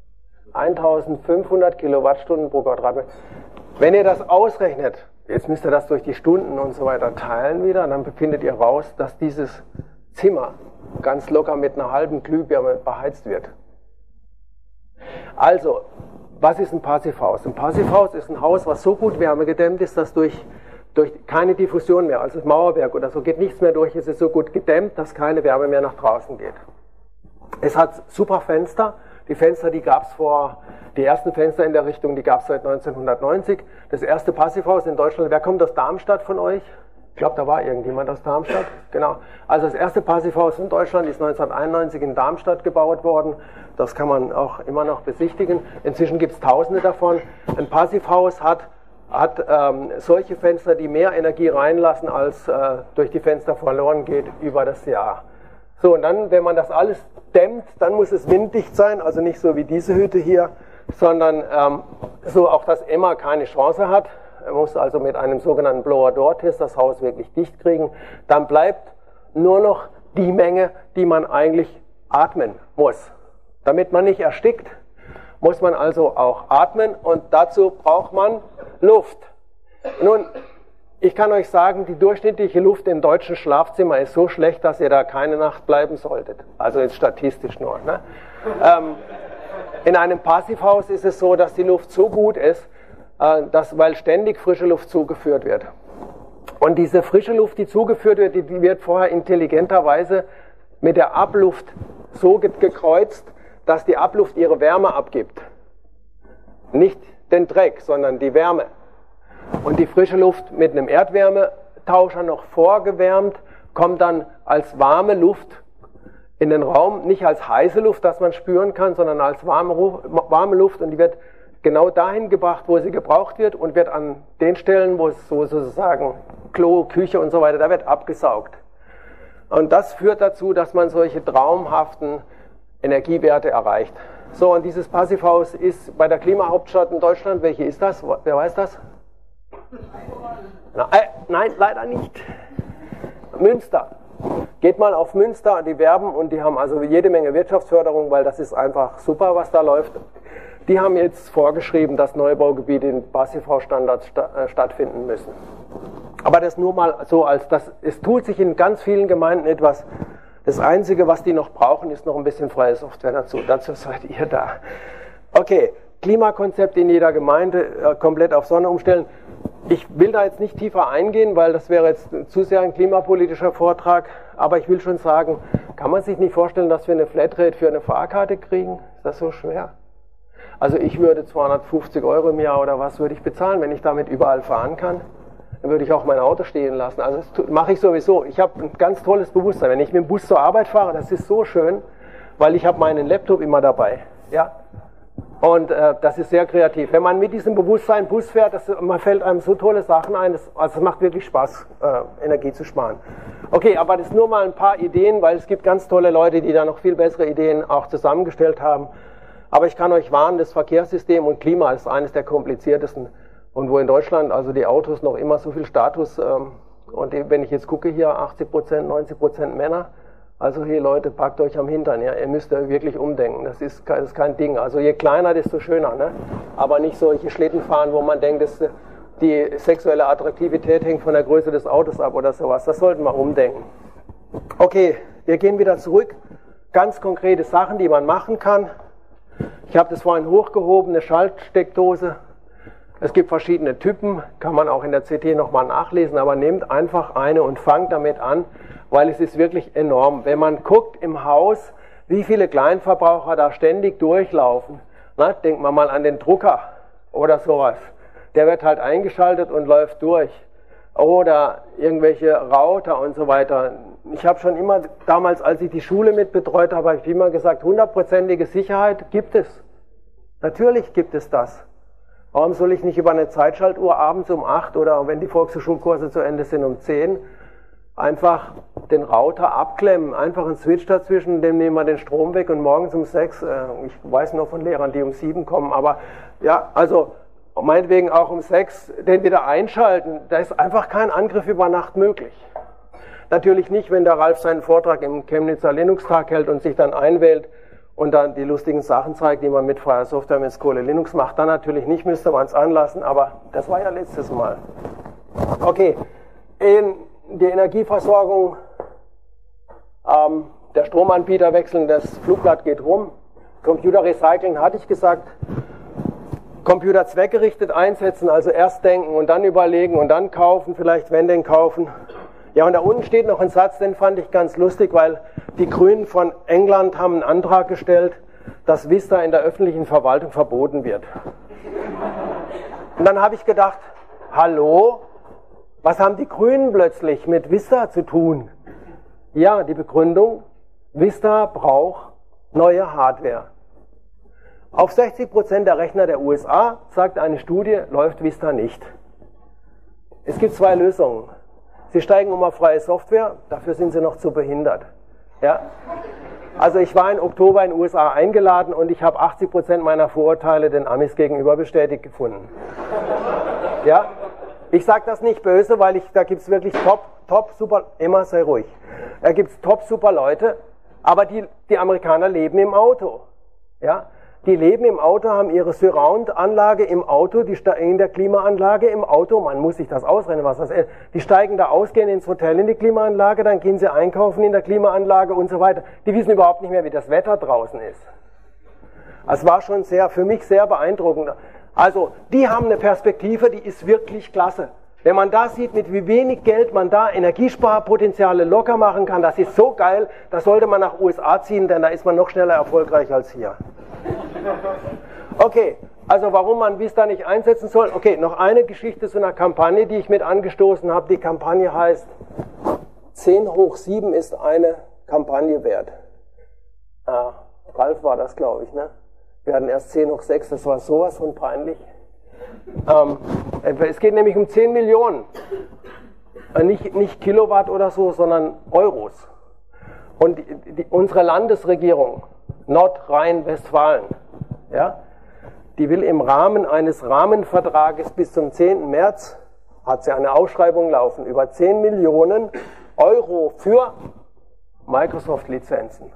1500 Kilowattstunden pro Quadratmeter. Wenn ihr das ausrechnet, jetzt müsst ihr das durch die Stunden und so weiter teilen wieder, dann findet ihr raus, dass dieses Zimmer ganz locker mit einer halben Glühbirne beheizt wird. Also, was ist ein Passivhaus? Ein Passivhaus ist ein Haus, was so gut wärmegedämmt ist, dass durch keine Diffusion mehr, also das Mauerwerk oder so, geht nichts mehr durch, es ist so gut gedämmt, dass keine Wärme mehr nach draußen geht. Es hat super Fenster. Die Fenster, die ersten Fenster in der Richtung, die gab es seit 1990. Das erste Passivhaus in Deutschland, wer kommt aus Darmstadt von euch? Ich glaube, da war irgendjemand aus Darmstadt. Genau. Also das erste Passivhaus in Deutschland ist 1991 in Darmstadt gebaut worden. Das kann man auch immer noch besichtigen. Inzwischen gibt es Tausende davon. Ein Passivhaus hat solche Fenster, die mehr Energie reinlassen, als durch die Fenster verloren geht über das Jahr. So, und dann, wenn man das alles dämmt, dann muss es winddicht sein, also nicht so wie diese Hütte hier, sondern so auch, dass Emma keine Chance hat. Er muss also mit einem sogenannten Blower-Door-Test das Haus wirklich dicht kriegen. Dann bleibt nur noch die Menge, die man eigentlich atmen muss. Damit man nicht erstickt, muss man also auch atmen und dazu braucht man Luft. Nun, ich kann euch sagen, die durchschnittliche Luft im deutschen Schlafzimmer ist so schlecht, dass ihr da keine Nacht bleiben solltet. Also jetzt statistisch nur. Ne? In einem Passivhaus ist es so, dass die Luft so gut ist, weil ständig frische Luft zugeführt wird. Und diese frische Luft, die zugeführt wird, die wird vorher intelligenterweise mit der Abluft so gekreuzt, dass die Abluft ihre Wärme abgibt. Nicht den Dreck, sondern die Wärme. Und die frische Luft mit einem Erdwärmetauscher noch vorgewärmt, kommt dann als warme Luft in den Raum, nicht als heiße Luft, dass man spüren kann, sondern als warme Luft, und die wird genau dahin gebracht, wo sie gebraucht wird, und wird an den Stellen, wo es so sozusagen Klo, Küche und so weiter, da wird abgesaugt. Und das führt dazu, dass man solche traumhaften Energiewerte erreicht. So, und dieses Passivhaus ist bei der Klimahauptstadt in Deutschland. Welche ist das? Wer weiß das? Nein, leider nicht. Münster. Geht mal auf Münster, die werben, und die haben also jede Menge Wirtschaftsförderung, weil das ist einfach super, was da läuft. Die haben jetzt vorgeschrieben, dass Neubaugebiete in Passivhausstandards stattfinden müssen. Aber das nur mal so, es tut sich in ganz vielen Gemeinden etwas. Das Einzige, was die noch brauchen, ist noch ein bisschen freie Software dazu. Dazu seid ihr da. Okay, Klimakonzept in jeder Gemeinde, komplett auf Sonne umstellen. Ich will da jetzt nicht tiefer eingehen, weil das wäre jetzt zu sehr ein klimapolitischer Vortrag. Aber ich will schon sagen, kann man sich nicht vorstellen, dass wir eine Flatrate für eine Fahrkarte kriegen? Ist das so schwer? Also ich würde 250 € im Jahr oder was würde ich bezahlen, wenn ich damit überall fahren kann? Dann würde ich auch mein Auto stehen lassen. Also das mache ich sowieso. Ich habe ein ganz tolles Bewusstsein. Wenn ich mit dem Bus zur Arbeit fahre, das ist so schön, weil ich habe meinen Laptop immer dabei. Ja? Und das ist sehr kreativ. Wenn man mit diesem Bewusstsein Bus fährt, man fällt einem so tolle Sachen ein. Also es macht wirklich Spaß, Energie zu sparen. Okay, aber das ist nur mal ein paar Ideen, weil es gibt ganz tolle Leute, die da noch viel bessere Ideen auch zusammengestellt haben. Aber ich kann euch warnen, das Verkehrssystem und Klima ist eines der kompliziertesten. Und wo in Deutschland also die Autos noch immer so viel Status, und wenn ich jetzt gucke hier, 80%, 90% Männer, also hier Leute, packt euch am Hintern, ja, ihr müsst da wirklich umdenken, das ist kein Ding. Also je kleiner, desto schöner, ne? Aber nicht solche Schlitten fahren, wo man denkt, die sexuelle Attraktivität hängt von der Größe des Autos ab oder sowas, das sollten wir umdenken. Okay, wir gehen wieder zurück, ganz konkrete Sachen, die man machen kann. Ich habe das vorhin hochgehoben, eine Schaltsteckdose. Es gibt verschiedene Typen, kann man auch in der CT nochmal nachlesen, aber nehmt einfach eine und fangt damit an, weil es ist wirklich enorm. Wenn man guckt im Haus, wie viele Kleinverbraucher da ständig durchlaufen, na, denkt man mal an den Drucker oder sowas. Der wird halt eingeschaltet und läuft durch. Oder irgendwelche Router und so weiter. Ich habe schon immer, damals als ich die Schule mitbetreut habe, habe ich immer gesagt, 100%ige Sicherheit gibt es. Natürlich gibt es das. Warum soll ich nicht über eine Zeitschaltuhr abends um 8 oder wenn die Volkshochschulkurse zu Ende sind um 10 einfach den Router abklemmen, einfach einen Switch dazwischen, dem nehmen wir den Strom weg und morgens um 6, ich weiß noch von Lehrern, die um 7 kommen, aber ja, also meinetwegen auch um 6 den wieder einschalten, da ist einfach kein Angriff über Nacht möglich. Natürlich nicht, wenn der Ralf seinen Vortrag im Chemnitzer Linux-Tag hält und sich dann einwählt und dann die lustigen Sachen zeigt, die man mit freier Software, mit Skole Linux macht, dann natürlich nicht, müsste man es anlassen, aber das war ja letztes Mal. Okay, die Energieversorgung, der Stromanbieter wechseln, das Flugblatt geht rum. Computer Recycling hatte ich gesagt, Computer zweckgerichtet einsetzen, also erst denken und dann überlegen und dann kaufen, vielleicht wenn denn kaufen. Ja, und da unten steht noch ein Satz, den fand ich ganz lustig, weil die Grünen von England haben einen Antrag gestellt, dass Vista in der öffentlichen Verwaltung verboten wird. Und dann habe ich gedacht, hallo, was haben die Grünen plötzlich mit Vista zu tun? Ja, die Begründung, Vista braucht neue Hardware. Auf 60% der Rechner der USA, sagt eine Studie, läuft Vista nicht. Es gibt zwei Lösungen. Sie steigen auf freie Software, dafür sind sie noch zu behindert. Ja? Also ich war im Oktober in den USA eingeladen und ich habe 80% meiner Vorurteile den Amis gegenüber bestätigt gefunden. Ja? Ich sage das nicht böse, weil da gibt es wirklich top, super, immer sei ruhig. Da gibt es top, super Leute, aber die Amerikaner leben im Auto. Ja? Die leben im Auto, haben ihre Surround-Anlage im Auto, die in der Klimaanlage im Auto, man muss sich das ausrechnen, was das ist. Die steigen da aus, gehen ins Hotel in die Klimaanlage, dann gehen sie einkaufen in der Klimaanlage und so weiter. Die wissen überhaupt nicht mehr, wie das Wetter draußen ist. Es war schon für mich sehr beeindruckend. Also, die haben eine Perspektive, die ist wirklich klasse. Wenn man da sieht, mit wie wenig Geld man da Energiesparpotenziale locker machen kann, das ist so geil, da sollte man nach USA ziehen, denn da ist man noch schneller erfolgreich als hier. Okay, also warum man Vista nicht einsetzen soll. Okay, noch eine Geschichte zu einer Kampagne, die ich mit angestoßen habe. Die Kampagne heißt 10 hoch 7 ist eine Kampagne wert. Ralf war das, glaube ich, ne? Wir hatten erst 10 hoch 6, das war sowas von peinlich. Es geht nämlich um 10 Millionen. Nicht Kilowatt oder so, sondern Euros. Und unsere Landesregierung, Nordrhein-Westfalen, ja, die will im Rahmen eines Rahmenvertrages bis zum 10. März, hat sie eine Ausschreibung laufen, über 10 Millionen Euro für Microsoft-Lizenzen.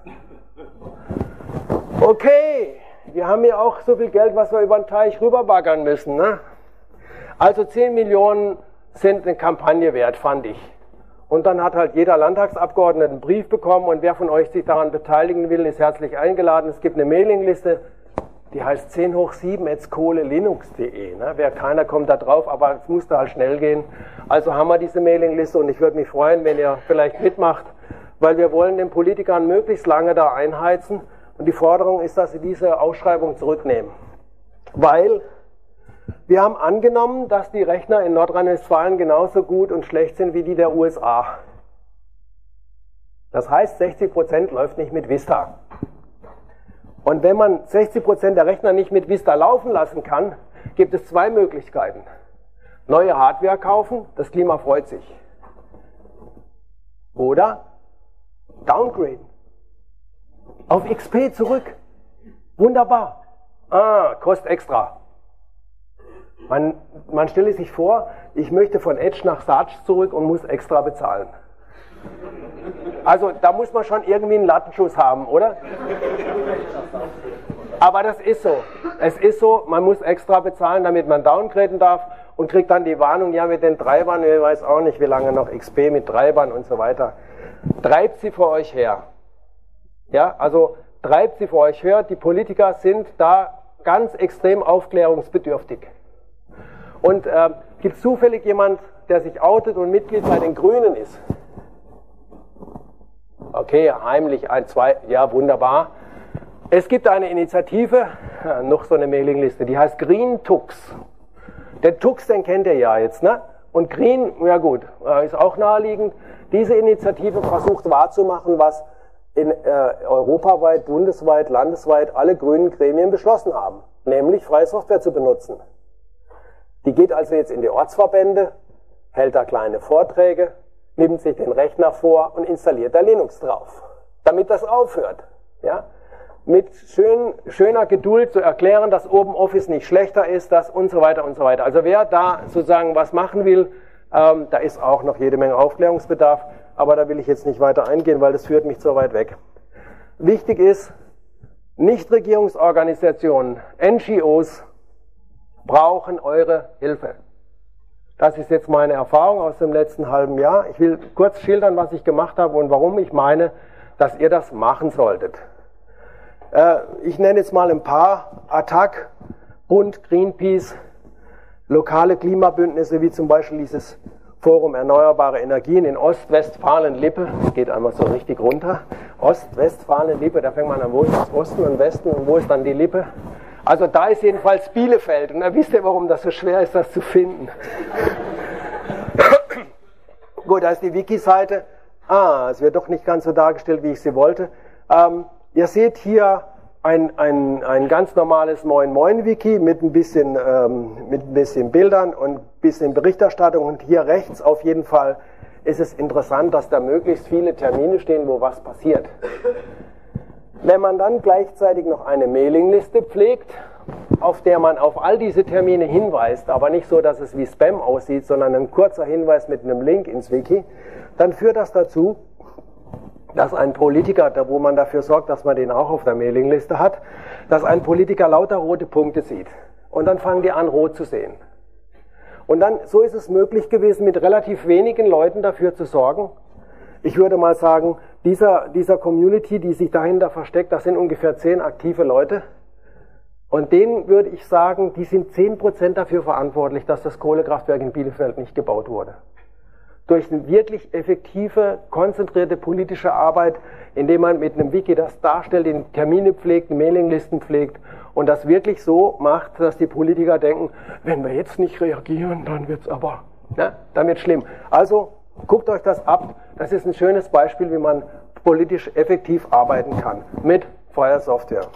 Okay, wir haben ja auch so viel Geld, was wir über den Teich rüberbaggern müssen. Ne? Also 10 Millionen sind eine Kampagne wert, fand ich. Und dann hat halt jeder Landtagsabgeordnete einen Brief bekommen und wer von euch sich daran beteiligen will, ist herzlich eingeladen. Es gibt eine Mailingliste, die heißt 10 hoch 7 @skolelinux.de. Ne? Keiner kommt da drauf, aber es musste halt schnell gehen. Also haben wir diese Mailingliste und ich würde mich freuen, wenn ihr vielleicht mitmacht, weil wir wollen den Politikern möglichst lange da einheizen und die Forderung ist, dass sie diese Ausschreibung zurücknehmen. Weil wir haben angenommen, dass die Rechner in Nordrhein-Westfalen genauso gut und schlecht sind wie die der USA. Das heißt, 60% läuft nicht mit Vista. Und wenn man 60% der Rechner nicht mit Vista laufen lassen kann, gibt es zwei Möglichkeiten. Neue Hardware kaufen, das Klima freut sich. Oder downgraden. Auf XP zurück. Wunderbar. Kostet extra. Man stelle sich vor, ich möchte von Edge nach Sarge zurück und muss extra bezahlen. Also da muss man schon irgendwie einen Lattenschuss haben, oder? Aber das ist so. Es ist so, man muss extra bezahlen, damit man downgraden darf und kriegt dann die Warnung, ja mit den Treibern, ich weiß auch nicht, wie lange noch XP mit Treibern und so weiter. Treibt sie vor euch her. Ja, also treibt sie vor euch her. Die Politiker sind da ganz extrem aufklärungsbedürftig. Und gibt es zufällig jemand, der sich outet und Mitglied bei den Grünen ist? Okay, heimlich, 1, 2, ja wunderbar. Es gibt eine Initiative, noch so eine Mailingliste, die heißt Green Tux. Der Tux, den kennt ihr ja jetzt, ne? Und Green, ja gut, ist auch naheliegend. Diese Initiative versucht wahrzumachen, was in europaweit, bundesweit, landesweit alle grünen Gremien beschlossen haben, nämlich freie Software zu benutzen. Die geht also jetzt in die Ortsverbände, hält da kleine Vorträge, nimmt sich den Rechner vor und installiert da Linux drauf, damit das aufhört. Ja? Mit schöner Geduld zu erklären, dass OpenOffice nicht schlechter ist, das und so weiter und so weiter. Also wer da sozusagen was machen will, da ist auch noch jede Menge Aufklärungsbedarf, aber da will ich jetzt nicht weiter eingehen, weil das führt mich zu weit weg. Wichtig ist, Nichtregierungsorganisationen, NGOs, brauchen eure Hilfe. Das ist jetzt meine Erfahrung aus dem letzten halben Jahr. Ich will kurz schildern, was ich gemacht habe und warum ich meine, dass ihr das machen solltet. Ich nenne jetzt mal ein paar: ATTAC, Bund, Greenpeace, lokale Klimabündnisse, wie zum Beispiel dieses Forum Erneuerbare Energien in Ostwestfalen-Lippe. Das geht einmal so richtig runter. Ostwestfalen-Lippe, da fängt man an, wo ist das Osten und Westen und wo ist dann die Lippe? Also da ist jedenfalls Bielefeld und da wisst ihr, warum das so schwer ist, das zu finden. Gut, da ist die Wiki-Seite. Es wird doch nicht ganz so dargestellt, wie ich sie wollte. Ihr seht hier ein ganz normales Moin Moin Wiki mit ein bisschen Bildern und ein bisschen Berichterstattung. Und hier rechts auf jeden Fall ist es interessant, dass da möglichst viele Termine stehen, wo was passiert. Wenn man dann gleichzeitig noch eine Mailingliste pflegt, auf der man auf all diese Termine hinweist, aber nicht so, dass es wie Spam aussieht, sondern ein kurzer Hinweis mit einem Link ins Wiki, dann führt das dazu, dass ein Politiker, wo man dafür sorgt, dass man den auch auf der Mailingliste hat, dass ein Politiker lauter rote Punkte sieht. Und dann fangen die an, rot zu sehen. Und dann, so ist es möglich gewesen, mit relativ wenigen Leuten dafür zu sorgen. Ich würde mal sagen, dieser Community, die sich dahinter versteckt, das sind ungefähr 10 aktive Leute. Und denen würde ich sagen, die sind 10% dafür verantwortlich, dass das Kohlekraftwerk in Bielefeld nicht gebaut wurde. Durch eine wirklich effektive, konzentrierte politische Arbeit, indem man mit einem Wiki das darstellt, den Termine pflegt, Mailinglisten pflegt und das wirklich so macht, dass die Politiker denken, wenn wir jetzt nicht reagieren, dann wird's aber, dann wird's schlimm. Also guckt euch das ab. Das ist ein schönes Beispiel, wie man politisch effektiv arbeiten kann mit freier Software.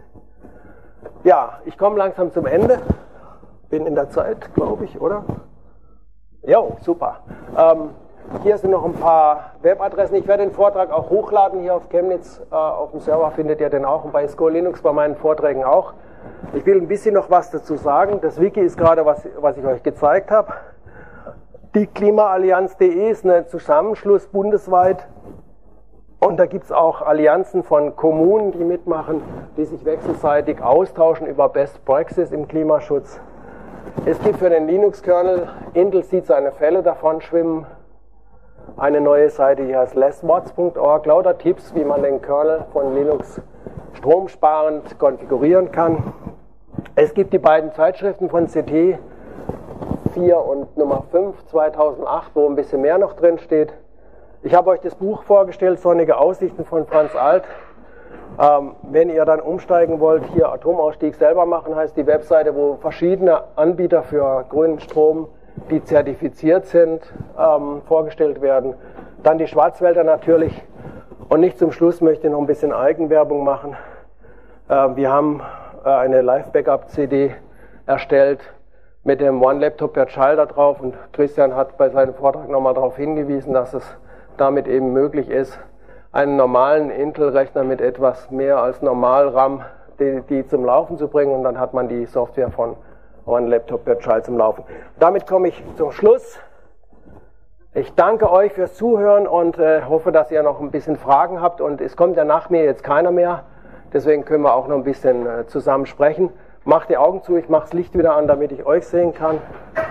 Ja, ich komme langsam zum Ende. Bin in der Zeit, glaube ich, oder? Jo, super. Hier sind noch ein paar Webadressen. Ich werde den Vortrag auch hochladen hier auf Chemnitz. Auf dem Server findet ihr den auch und bei School Linux bei meinen Vorträgen auch. Ich will ein bisschen noch was dazu sagen. Das Wiki ist gerade, was ich euch gezeigt habe. Die Klimaallianz.de ist ein Zusammenschluss bundesweit. Und da gibt es auch Allianzen von Kommunen, die mitmachen, die sich wechselseitig austauschen über Best Practice im Klimaschutz. Es gibt für den Linux-Kernel, Intel sieht seine Fälle davon schwimmen, eine neue Seite, die heißt lesswatts.org, lauter Tipps, wie man den Kernel von Linux stromsparend konfigurieren kann. Es gibt die beiden Zeitschriften von CT 4 und Nummer 5 2008, wo ein bisschen mehr noch drin steht. Ich habe euch das Buch vorgestellt, Sonnige Aussichten von Franz Alt. Wenn ihr dann umsteigen wollt, hier Atomausstieg selber machen, heißt die Webseite, wo verschiedene Anbieter für grünen Strom, die zertifiziert sind, vorgestellt werden. Dann die Schwarzwälder natürlich. Und nicht zum Schluss möchte ich noch ein bisschen Eigenwerbung machen. Wir haben eine Live-Backup-CD erstellt mit dem One Laptop per Child da drauf. Und Christian hat bei seinem Vortrag nochmal darauf hingewiesen, dass es damit eben möglich ist, einen normalen Intel-Rechner mit etwas mehr als normal RAM, die zum Laufen zu bringen, und dann hat man die Software von One Laptop per Child zum Laufen. Damit komme ich zum Schluss. Ich danke euch fürs Zuhören und hoffe, dass ihr noch ein bisschen Fragen habt, und es kommt ja nach mir jetzt keiner mehr, deswegen können wir auch noch ein bisschen zusammen sprechen. Macht die Augen zu, ich mache das Licht wieder an, damit ich euch sehen kann.